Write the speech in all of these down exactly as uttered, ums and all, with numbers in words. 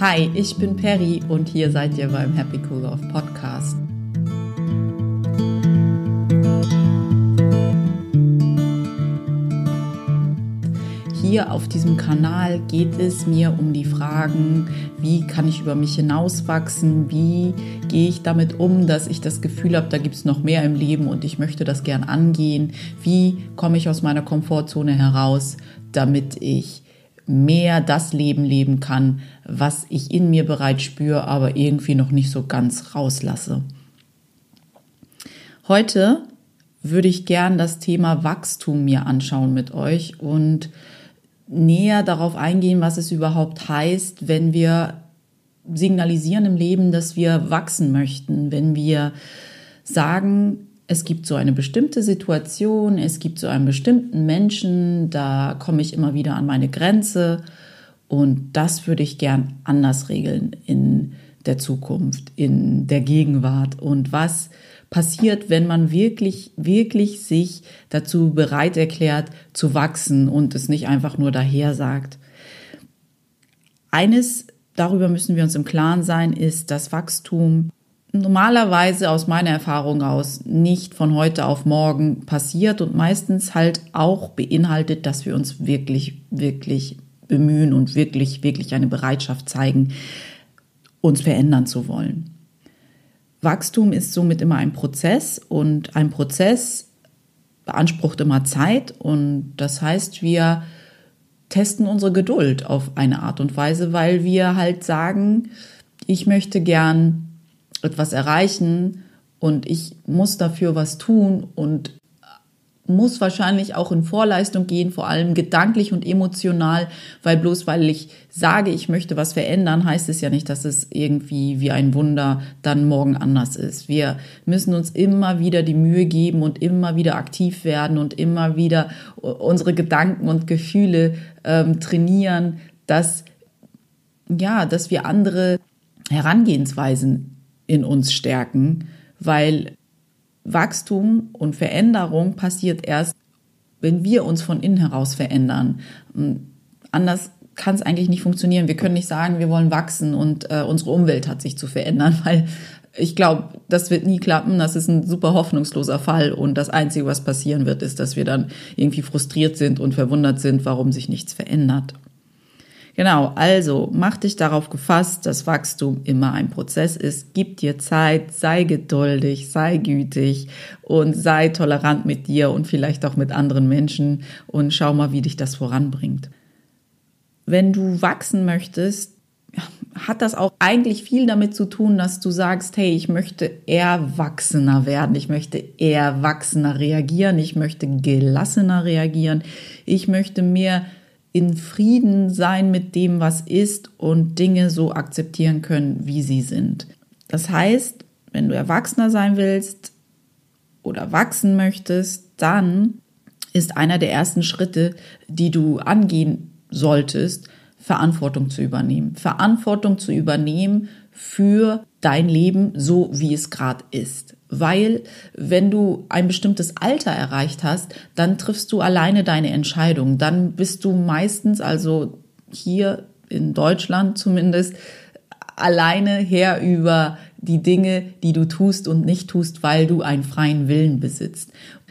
Hi, ich bin Peri und hier seid ihr beim Happy Cool Love Podcast. Hier auf diesem Kanal geht es mir um die Fragen, wie kann ich über mich hinauswachsen, wie gehe ich damit um, dass ich das Gefühl habe, da gibt es noch mehr im Leben und ich möchte das gern angehen, wie komme ich aus meiner Komfortzone heraus, damit ich mehr das Leben leben kann, was ich in mir bereits spüre, aber irgendwie noch nicht so ganz rauslasse. Heute würde ich gern das Thema Wachstum mir anschauen mit euch und näher darauf eingehen, was es überhaupt heißt, wenn wir signalisieren im Leben, dass wir wachsen möchten, wenn wir sagen, es gibt so eine bestimmte Situation, es gibt so einen bestimmten Menschen, da komme ich immer wieder an meine Grenze und das würde ich gern anders regeln in der Zukunft, in der Gegenwart. Und was passiert, wenn man wirklich, wirklich sich dazu bereit erklärt, zu wachsen und es nicht einfach nur daher sagt? Eines, darüber müssen wir uns im Klaren sein, ist, dass Wachstum normalerweise aus meiner Erfahrung aus nicht von heute auf morgen passiert und meistens halt auch beinhaltet, dass wir uns wirklich, wirklich bemühen und wirklich, wirklich eine Bereitschaft zeigen, uns verändern zu wollen. Wachstum ist somit immer ein Prozess und ein Prozess beansprucht immer Zeit und das heißt, wir testen unsere Geduld auf eine Art und Weise, weil wir halt sagen, ich möchte gern etwas erreichen und ich muss dafür was tun und muss wahrscheinlich auch in Vorleistung gehen, vor allem gedanklich und emotional, weil bloß weil ich sage, ich möchte was verändern, heißt es ja nicht, dass es irgendwie wie ein Wunder dann morgen anders ist. Wir müssen uns immer wieder die Mühe geben und immer wieder aktiv werden und immer wieder unsere Gedanken und Gefühle ähm, trainieren, dass, ja, dass wir andere Herangehensweisen in uns stärken, weil Wachstum und Veränderung passiert erst, wenn wir uns von innen heraus verändern. Anders kann es eigentlich nicht funktionieren. Wir können nicht sagen, wir wollen wachsen und äh, unsere Umwelt hat sich zu verändern, weil ich glaube, das wird nie klappen. Das ist ein super hoffnungsloser Fall und das Einzige, was passieren wird, ist, dass wir dann irgendwie frustriert sind und verwundert sind, warum sich nichts verändert. Genau, also mach dich darauf gefasst, dass Wachstum immer ein Prozess ist. Gib dir Zeit, sei geduldig, sei gütig und sei tolerant mit dir und vielleicht auch mit anderen Menschen und schau mal, wie dich das voranbringt. Wenn du wachsen möchtest, hat das auch eigentlich viel damit zu tun, dass du sagst, hey, ich möchte erwachsener werden, ich möchte erwachsener reagieren, ich möchte gelassener reagieren, ich möchte mehr in Frieden sein mit dem, was ist und Dinge so akzeptieren können, wie sie sind. Das heißt, wenn du erwachsener sein willst oder wachsen möchtest, dann ist einer der ersten Schritte, die du angehen solltest, Verantwortung zu übernehmen. Verantwortung zu übernehmen für dein Leben, so wie es gerade ist. Weil wenn du ein bestimmtes Alter erreicht hast, dann triffst du alleine deine Entscheidung. Dann bist du meistens, also hier in Deutschland zumindest, alleine Herr über die Dinge, die du tust und nicht tust, weil du einen freien Willen besitzt.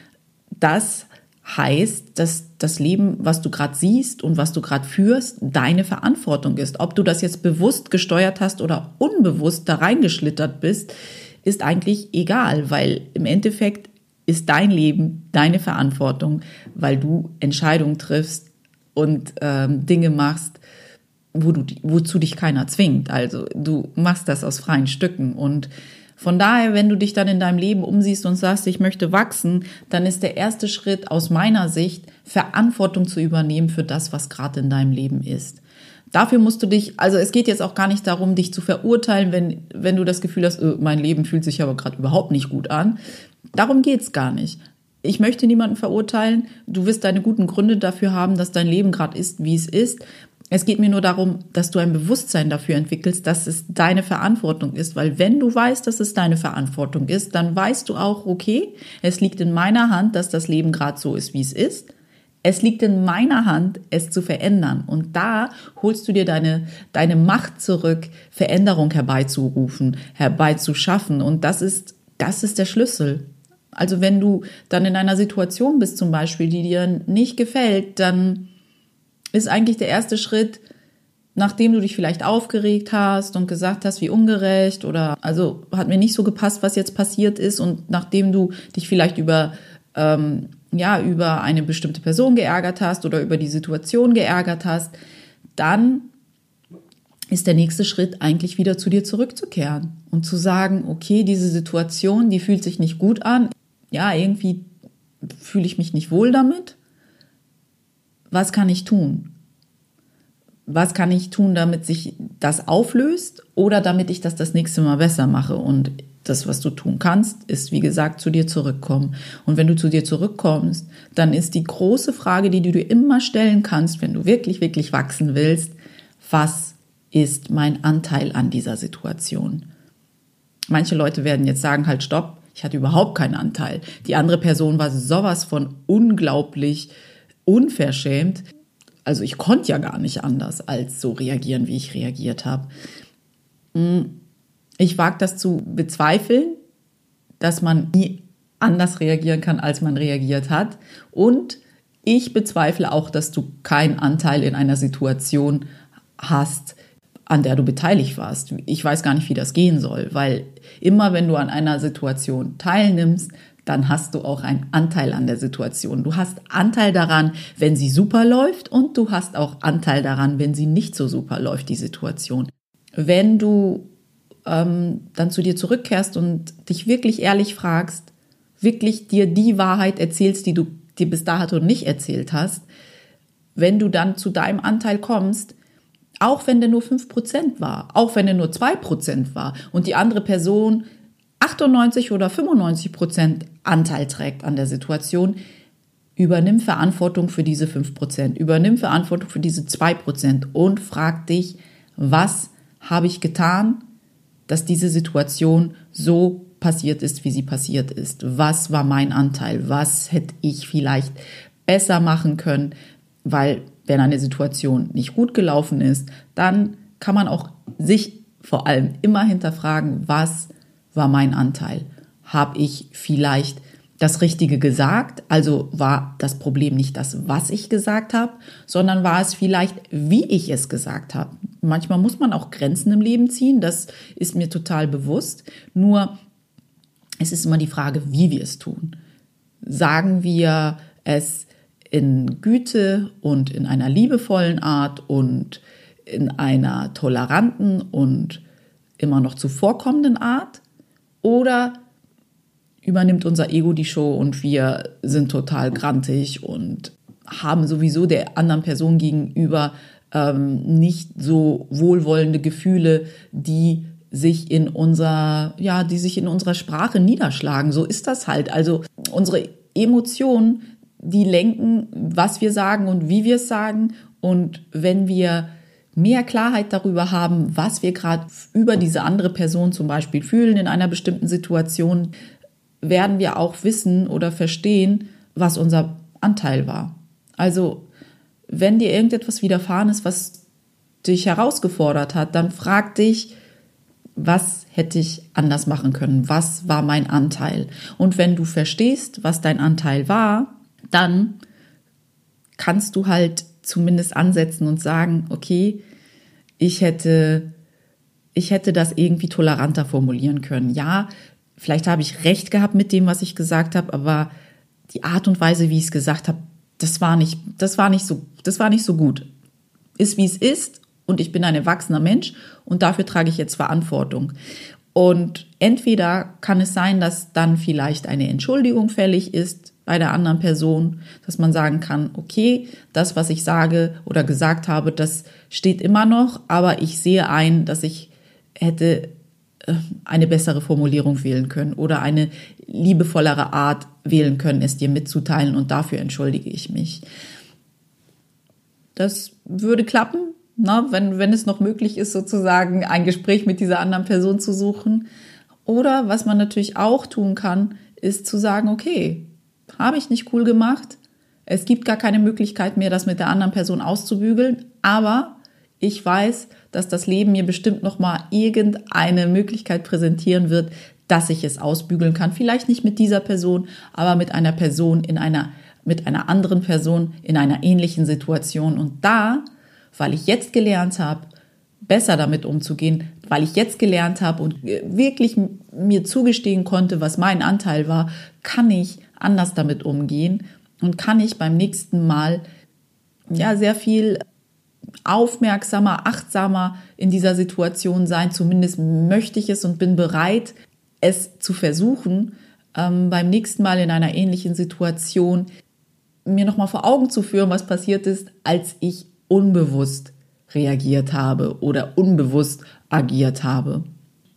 Das heißt, dass das Leben, was du gerade siehst und was du gerade führst, deine Verantwortung ist. Ob du das jetzt bewusst gesteuert hast oder unbewusst da reingeschlittert bist, ist eigentlich egal, weil im Endeffekt ist dein Leben deine Verantwortung, weil du Entscheidungen triffst und ähm, Dinge machst, wo du, wozu dich keiner zwingt. Also du machst das aus freien Stücken und von daher, wenn du dich dann in deinem Leben umsiehst und sagst, ich möchte wachsen, dann ist der erste Schritt aus meiner Sicht, Verantwortung zu übernehmen für das, was gerade in deinem Leben ist. Dafür musst du dich, also es geht jetzt auch gar nicht darum, dich zu verurteilen, wenn, wenn du das Gefühl hast, oh, mein Leben fühlt sich aber gerade überhaupt nicht gut an. Darum geht's gar nicht. Ich möchte niemanden verurteilen. Du wirst deine guten Gründe dafür haben, dass dein Leben gerade ist, wie es ist. Es geht mir nur darum, dass du ein Bewusstsein dafür entwickelst, dass es deine Verantwortung ist. Weil wenn du weißt, dass es deine Verantwortung ist, dann weißt du auch, okay, es liegt in meiner Hand, dass das Leben gerade so ist, wie es ist. Es liegt in meiner Hand, es zu verändern. Und da holst du dir deine, deine Macht zurück, Veränderung herbeizurufen, herbeizuschaffen. Und das ist, das ist der Schlüssel. Also wenn du dann in einer Situation bist zum Beispiel, die dir nicht gefällt, dann ist eigentlich der erste Schritt, nachdem du dich vielleicht aufgeregt hast und gesagt hast, wie ungerecht oder also hat mir nicht so gepasst, was jetzt passiert ist und nachdem du dich vielleicht über ähm, ja über eine bestimmte Person geärgert hast oder über die Situation geärgert hast, dann ist der nächste Schritt eigentlich wieder zu dir zurückzukehren und zu sagen, okay, diese Situation, die fühlt sich nicht gut an, ja, irgendwie fühle ich mich nicht wohl damit. Was kann ich tun? Was kann ich tun, damit sich das auflöst oder damit ich das das nächste Mal besser mache? Und das, was du tun kannst, ist, wie gesagt, zu dir zurückkommen. Und wenn du zu dir zurückkommst, dann ist die große Frage, die du dir immer stellen kannst, wenn du wirklich, wirklich wachsen willst, was ist mein Anteil an dieser Situation? Manche Leute werden jetzt sagen, halt stopp, ich hatte überhaupt keinen Anteil. Die andere Person war sowas von unglaublich unverschämt. Also ich konnte ja gar nicht anders, als so reagieren, wie ich reagiert habe. Ich wage das zu bezweifeln, dass man nie anders reagieren kann, als man reagiert hat. Und ich bezweifle auch, dass du keinen Anteil in einer Situation hast, an der du beteiligt warst. Ich weiß gar nicht, wie das gehen soll, weil immer wenn du an einer Situation teilnimmst, dann hast du auch einen Anteil an der Situation. Du hast Anteil daran, wenn sie super läuft und du hast auch Anteil daran, wenn sie nicht so super läuft, die Situation. Wenn du ähm, dann zu dir zurückkehrst und dich wirklich ehrlich fragst, wirklich dir die Wahrheit erzählst, die du dir bis dato nicht erzählt hast, wenn du dann zu deinem Anteil kommst, auch wenn der nur fünf Prozent war, auch wenn der nur zwei Prozent war und die andere Person achtundneunzig oder fünfundneunzig Prozent Anteil trägt an der Situation, übernimm Verantwortung für diese fünf Prozent, übernimm Verantwortung für diese zwei Prozent und frag dich, was habe ich getan, dass diese Situation so passiert ist, wie sie passiert ist? Was war mein Anteil? Was hätte ich vielleicht besser machen können? Weil wenn eine Situation nicht gut gelaufen ist, dann kann man auch sich vor allem immer hinterfragen, was war mein Anteil? Habe ich vielleicht das Richtige gesagt? Also war das Problem nicht das, was ich gesagt habe, sondern war es vielleicht, wie ich es gesagt habe. Manchmal muss man auch Grenzen im Leben ziehen, das ist mir total bewusst. Nur es ist immer die Frage, wie wir es tun. Sagen wir es in Güte und in einer liebevollen Art und in einer toleranten und immer noch zuvorkommenden Art? Oder übernimmt unser Ego die Show und wir sind total grantig und haben sowieso der anderen Person gegenüber ähm, nicht so wohlwollende Gefühle, die sich in unserer, ja, die sich in unserer Sprache niederschlagen. So ist das halt. Also unsere Emotionen, die lenken, was wir sagen und wie wir es sagen. Und wenn wir mehr Klarheit darüber haben, was wir gerade über diese andere Person zum Beispiel fühlen in einer bestimmten Situation, werden wir auch wissen oder verstehen, was unser Anteil war. Also wenn dir irgendetwas widerfahren ist, was dich herausgefordert hat, dann frag dich, was hätte ich anders machen können? Was war mein Anteil? Und wenn du verstehst, was dein Anteil war, dann kannst du halt zumindest ansetzen und sagen, okay, ich hätte, ich hätte das irgendwie toleranter formulieren können. Ja, vielleicht habe ich recht gehabt mit dem, was ich gesagt habe, aber die Art und Weise, wie ich es gesagt habe, das war nicht, das war nicht so, das war nicht so gut. Ist, wie es ist, und ich bin ein erwachsener Mensch und dafür trage ich jetzt Verantwortung. Und entweder kann es sein, dass dann vielleicht eine Entschuldigung fällig ist bei der anderen Person, dass man sagen kann, okay, das, was ich sage oder gesagt habe, das steht immer noch, aber ich sehe ein, dass ich hätte eine bessere Formulierung wählen können oder eine liebevollere Art wählen können, es dir mitzuteilen, und dafür entschuldige ich mich. Das würde klappen, na, wenn, wenn es noch möglich ist, sozusagen ein Gespräch mit dieser anderen Person zu suchen. Oder was man natürlich auch tun kann, ist zu sagen, okay, habe ich nicht cool gemacht, Es gibt gar keine Möglichkeit mehr, das mit der anderen Person auszubügeln, aber ich weiß, dass das Leben mir bestimmt nochmal irgendeine Möglichkeit präsentieren wird, dass ich es ausbügeln kann. Vielleicht nicht mit dieser Person, aber mit einer Person in einer, mit einer anderen Person in einer ähnlichen Situation. Und da, weil ich jetzt gelernt habe, besser damit umzugehen, weil ich jetzt gelernt habe und wirklich mir zugestehen konnte, was mein Anteil war, kann ich anders damit umgehen und kann ich beim nächsten Mal ja sehr viel aufmerksamer, achtsamer in dieser Situation sein. Zumindest möchte ich es und bin bereit, es zu versuchen, ähm, beim nächsten Mal in einer ähnlichen Situation mir nochmal vor Augen zu führen, was passiert ist, als ich unbewusst reagiert habe oder unbewusst agiert habe.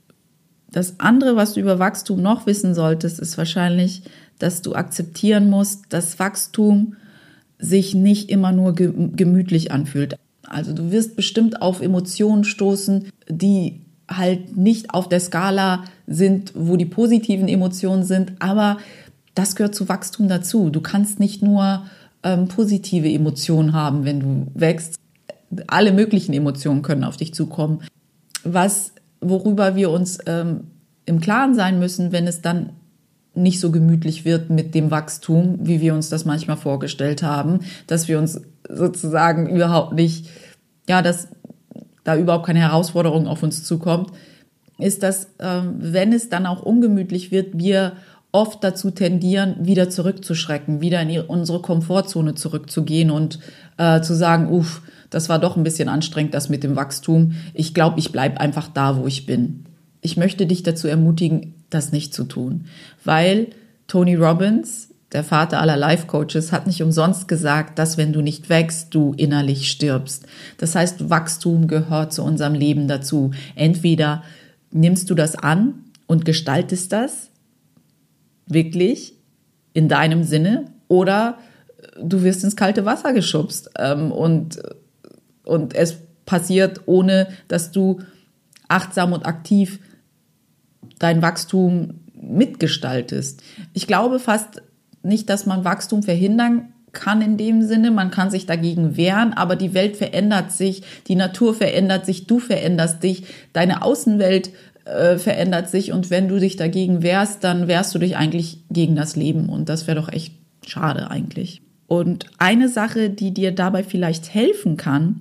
Das andere, was du über Wachstum noch wissen solltest, ist wahrscheinlich, dass du akzeptieren musst, dass Wachstum sich nicht immer nur gemütlich anfühlt. Also du wirst bestimmt auf Emotionen stoßen, die halt nicht auf der Skala sind, wo die positiven Emotionen sind, aber das gehört zu Wachstum dazu. Du kannst nicht nur ähm, positive Emotionen haben, wenn du wächst. Alle möglichen Emotionen können auf dich zukommen. Was, worüber wir uns ähm, im Klaren sein müssen, wenn es dann nicht so gemütlich wird mit dem Wachstum, wie wir uns das manchmal vorgestellt haben, dass wir uns sozusagen überhaupt nicht, ja, dass da überhaupt keine Herausforderung auf uns zukommt, ist, dass, ähm, wenn es dann auch ungemütlich wird, wir oft dazu tendieren, wieder zurückzuschrecken, wieder in unsere Komfortzone zurückzugehen und äh, zu sagen, uff, das war doch ein bisschen anstrengend, das mit dem Wachstum. Ich glaube, ich bleibe einfach da, wo ich bin. Ich möchte dich dazu ermutigen, das nicht zu tun, weil Tony Robbins, der Vater aller Life-Coaches, hat nicht umsonst gesagt, dass wenn du nicht wächst, du innerlich stirbst. Das heißt, Wachstum gehört zu unserem Leben dazu. Entweder nimmst du das an und gestaltest das wirklich in deinem Sinne oder du wirst ins kalte Wasser geschubst ähm, und, und es passiert, ohne dass du achtsam und aktiv dein Wachstum mitgestaltest. Ich glaube fast nicht, dass man Wachstum verhindern kann in dem Sinne. Man kann sich dagegen wehren, aber die Welt verändert sich, die Natur verändert sich, du veränderst dich, deine Außenwelt äh, verändert sich und wenn du dich dagegen wehrst, dann wehrst du dich eigentlich gegen das Leben und das wäre doch echt schade eigentlich. Und eine Sache, die dir dabei vielleicht helfen kann,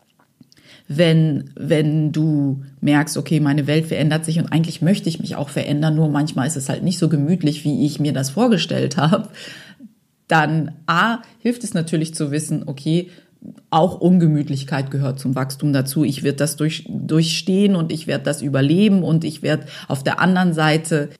wenn, wenn du merkst, okay, meine Welt verändert sich und eigentlich möchte ich mich auch verändern, nur manchmal ist es halt nicht so gemütlich, wie ich mir das vorgestellt habe, dann A, hilft es natürlich zu wissen, okay, auch Ungemütlichkeit gehört zum Wachstum dazu. Ich werde das durch, durchstehen und ich werde das überleben und ich werde auf der anderen Seite,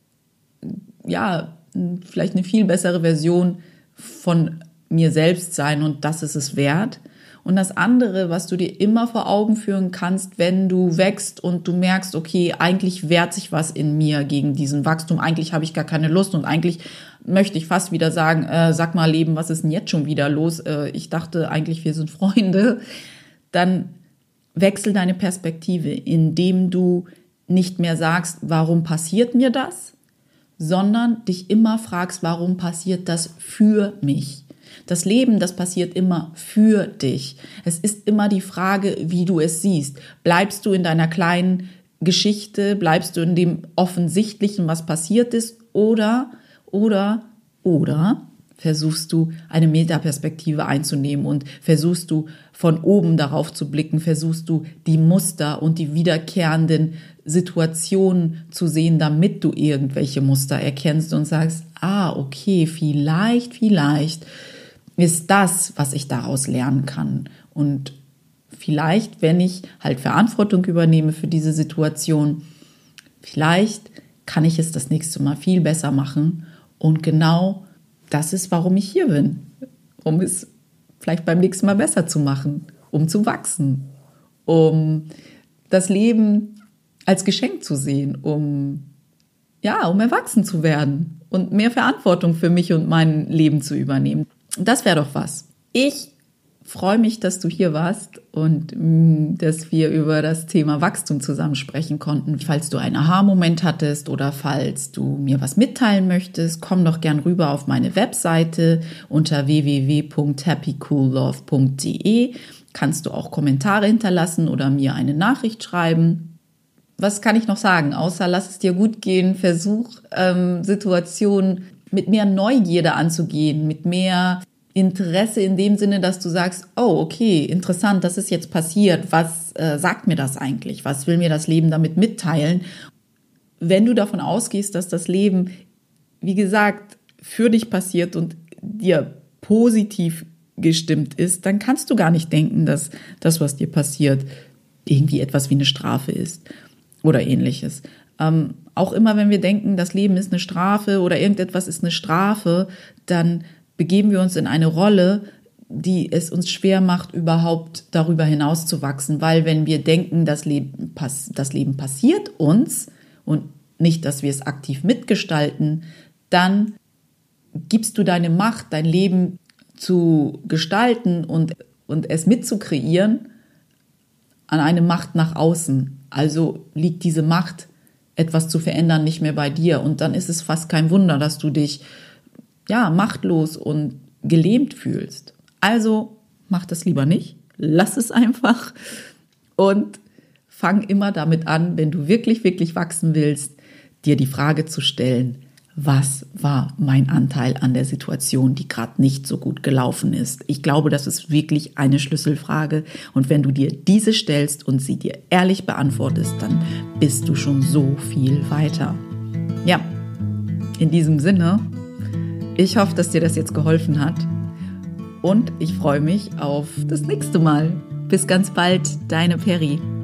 ja, vielleicht eine viel bessere Version von mir selbst sein und das ist es wert. Und das andere, was du dir immer vor Augen führen kannst, wenn du wächst und du merkst, okay, eigentlich wehrt sich was in mir gegen diesen Wachstum, eigentlich habe ich gar keine Lust und eigentlich möchte ich fast wieder sagen, äh, sag mal Leben, was ist denn jetzt schon wieder los? Äh, ich dachte eigentlich, wir sind Freunde. Dann wechsel deine Perspektive, indem du nicht mehr sagst, warum passiert mir das, sondern dich immer fragst, warum passiert das für mich? Das Leben, das passiert immer für dich. Es ist immer die Frage, wie du es siehst. Bleibst du in deiner kleinen Geschichte, bleibst du in dem Offensichtlichen, was passiert ist, oder, oder, oder versuchst du eine Metaperspektive einzunehmen und versuchst du von oben darauf zu blicken, versuchst du die Muster und die wiederkehrenden Situationen zu sehen, damit du irgendwelche Muster erkennst und sagst, ah, okay, vielleicht, vielleicht ist das, was ich daraus lernen kann. Und vielleicht, wenn ich halt Verantwortung übernehme für diese Situation, vielleicht kann ich es das nächste Mal viel besser machen. Und genau das ist, warum ich hier bin. Um es vielleicht beim nächsten Mal besser zu machen, um zu wachsen, um das Leben als Geschenk zu sehen, um, ja, um erwachsen zu werden und mehr Verantwortung für mich und mein Leben zu übernehmen. Das wäre doch was. Ich freue mich, dass du hier warst und mh, dass wir über das Thema Wachstum zusammen sprechen konnten. Falls du einen Aha-Moment hattest oder falls du mir was mitteilen möchtest, komm doch gern rüber auf meine Webseite unter w w w punkt happy cool love punkt d e. Kannst du auch Kommentare hinterlassen oder mir eine Nachricht schreiben. Was kann ich noch sagen? Außer lass es dir gut gehen, versuch ähm, Situationen mit mehr Neugierde anzugehen, mit mehr Interesse in dem Sinne, dass du sagst, oh, okay, interessant, das ist jetzt passiert. Was äh, sagt mir das eigentlich? Was will mir das Leben damit mitteilen? Wenn du davon ausgehst, dass das Leben, wie gesagt, für dich passiert und dir positiv gestimmt ist, dann kannst du gar nicht denken, dass das, was dir passiert, irgendwie etwas wie eine Strafe ist oder ähnliches. Ähm, auch immer, wenn wir denken, das Leben ist eine Strafe oder irgendetwas ist eine Strafe, dann begeben wir uns in eine Rolle, die es uns schwer macht, überhaupt darüber hinaus zu wachsen. Weil wenn wir denken, das Leben, pass- das Leben passiert uns und nicht, dass wir es aktiv mitgestalten, dann gibst du deine Macht, dein Leben zu gestalten und, und es mitzukreieren an eine Macht nach außen. Also liegt diese Macht, etwas zu verändern, nicht mehr bei dir. Und dann ist es fast kein Wunder, dass du dich ja, machtlos und gelähmt fühlst. Also mach das lieber nicht, lass es einfach und fang immer damit an, wenn du wirklich, wirklich wachsen willst, dir die Frage zu stellen, was war mein Anteil an der Situation, die gerade nicht so gut gelaufen ist? Ich glaube, das ist wirklich eine Schlüsselfrage und wenn du dir diese stellst und sie dir ehrlich beantwortest, dann bist du schon so viel weiter. Ja, in diesem Sinne, ich hoffe, dass dir das jetzt geholfen hat und ich freue mich auf das nächste Mal. Bis ganz bald, deine Peri.